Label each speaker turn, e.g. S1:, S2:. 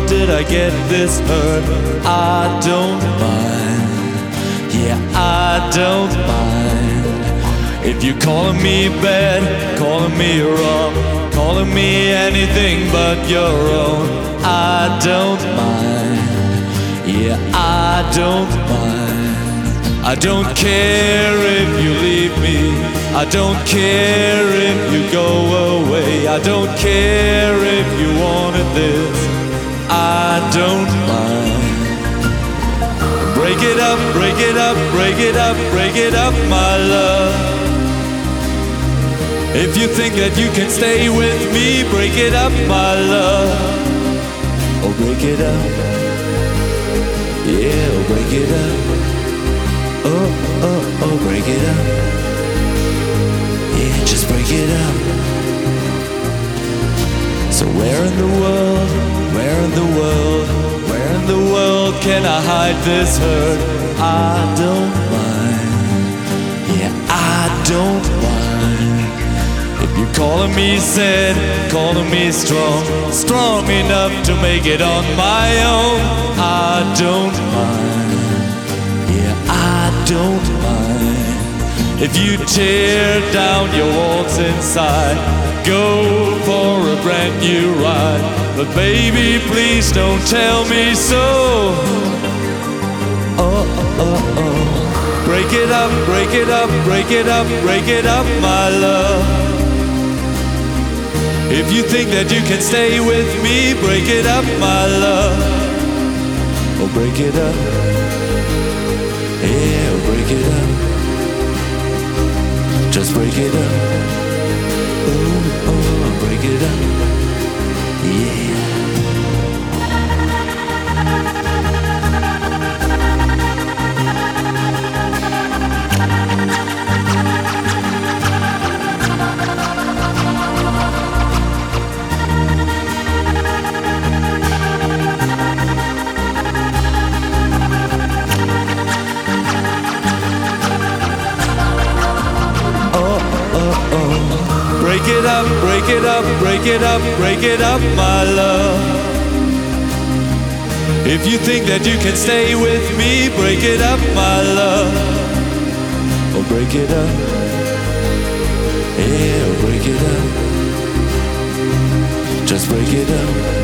S1: did I get this hurt? I don't mind. Yeah, I don't mind. If you're calling me bad, calling me wrong, calling me anything but your own, I don't mind. Yeah, I don't mind. I don't care if you leave me, I don't care if you go away, I don't care if you wanted this, I don't mind. Break it up, break it up, break it up, break it up, my love. If you think that you can stay with me, break it up, my love. Oh, break it up. Yeah, oh, break it up. Oh, oh, oh, break it up. Yeah, just break it up. So where in the world, where in the world, where in the world can I hide this hurt? I don't mind. Yeah, I don't mind. If you're calling me sad, calling me strong, strong enough to make it on my own, I don't mind. Yeah, I don't mind. If you tear down your walls inside, go for a brand new ride. But baby, please don't tell me so. Oh, oh, oh. Break it up, break it up, break it up, break it up, my love. If you think that you can stay with me, break it up, my love. Oh, break it up. Yeah, oh, break it up. Just break it up. Oh, oh, break it up. Yeah. Break it up, break it up, break it up, break it up, my love. If you think that you can stay with me, break it up, my love. Oh, break it up. Yeah, oh, break it up. Just break it up.